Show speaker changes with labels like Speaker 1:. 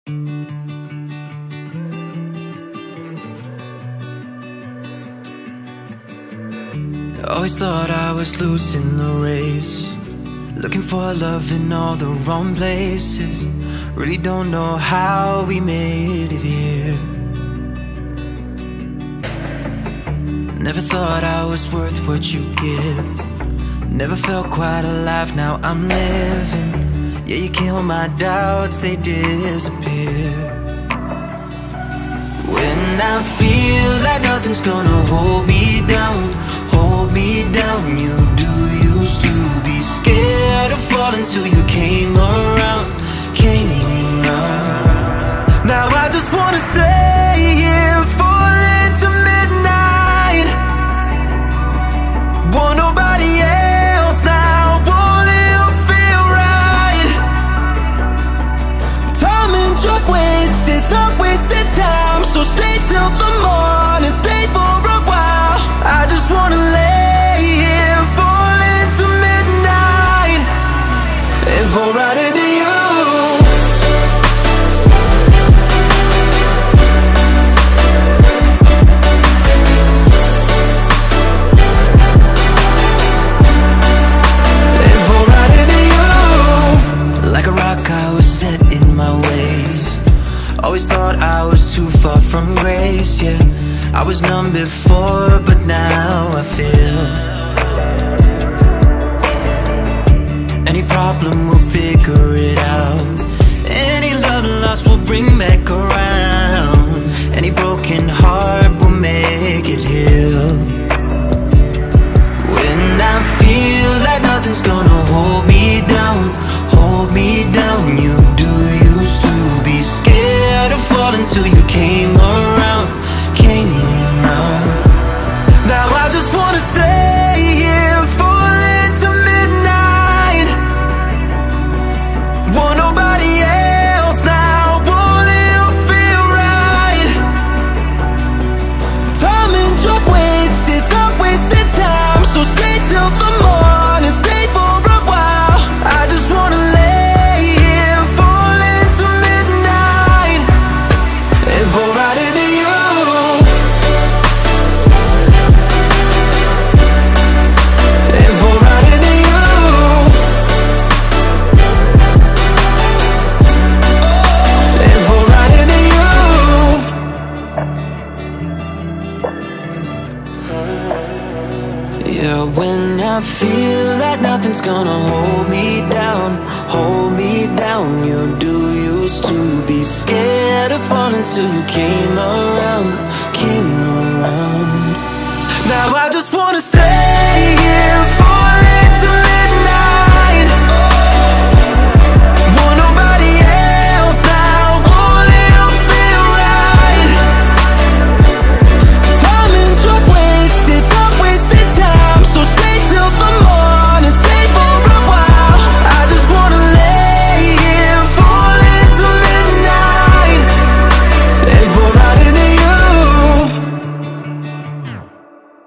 Speaker 1: Always thought I was losing the race, looking for love in all the wrong places. Really don't know how we made it here. Never thought I was worth what you give. Never felt quite alive, now I'm living. Yeah, you kill my doubts, they disappear. When I feel like nothing's gonna hold me down, you do used to be scared of falling till you came around. Now I just wanna stay here, falling to midnight. Want nobody else now, won't it feel right? Time and job wasted, it's not wasted time. So stay till the morning, stay for a while. I just wanna lay here, falling to midnight, and fall right into you. Always thought I was too far from grace, yeah. I was numb before, but now I feel. Any problem, we'll figure it out. Any love lost, we'll bring back around. Any broken heart, we'll make it heal. When I feel like nothing's gonna hold me down, you do used to be scared of falling till you came around. Now I just wanna stay here, falling to midnight. Want nobody else now, won't it feel right? Time and job wasted, it's not wasted time. So stay till the morning, stay for a while. I just wanna lay here, falling to midnight, and fall right into you. Yeah, when I feel like nothing's gonna hold me down, you do used to be scared of falling till you came around. Now